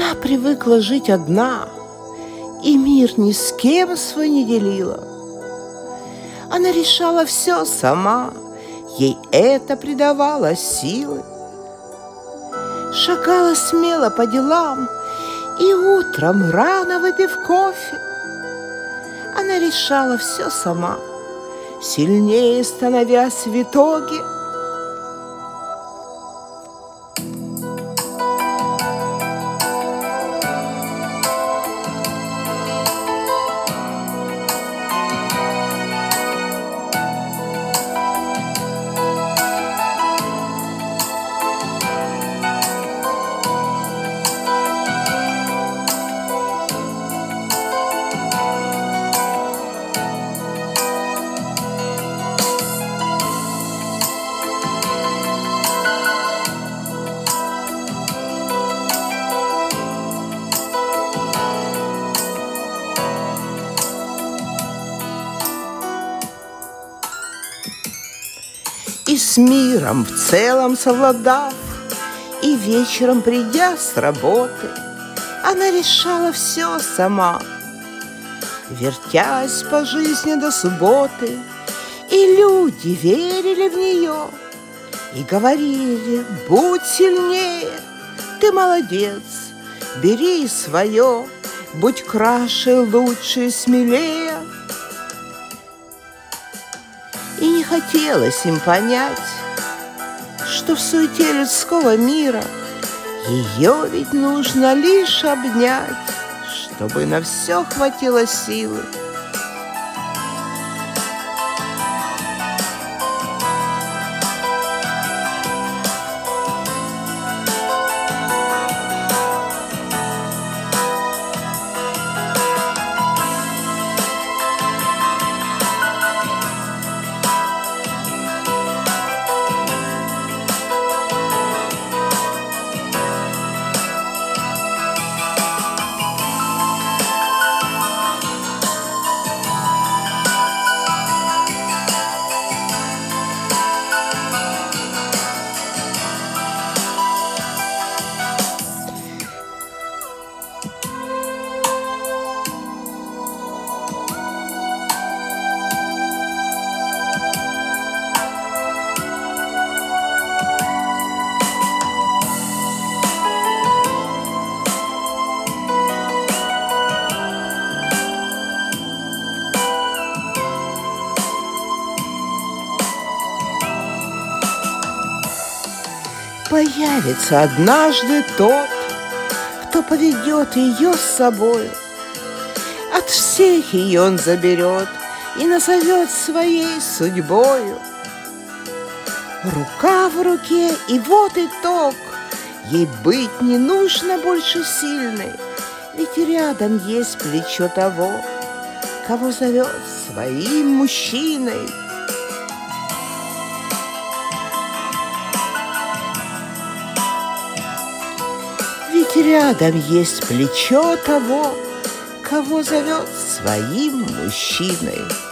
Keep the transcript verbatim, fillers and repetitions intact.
Она привыкла жить одна, и мир ни с кем свой не делила. Она решала все сама, ей это придавало силы. Шагала смело по делам, и утром, рано выпив кофе, она решала все сама, сильнее становясь в итоге. И с миром в целом совладав, и вечером придя с работы, она решала все сама, вертясь по жизни до субботы. И люди верили в нее и говорили: будь сильнее, ты молодец, бери свое, будь краше, лучше, смелее. И не хотелось им понять, что в суете людского мира ее ведь нужно лишь обнять, чтобы на все хватило силы. Появится однажды тот, кто поведет ее с собою. От всех ее он заберет и назовет своей судьбою. Рука в руке, и вот итог. Ей быть не нужно больше сильной, ведь рядом есть плечо того, кого зовет своим мужчиной. Ведь рядом есть плечо того, кого зовет своим мужчиной.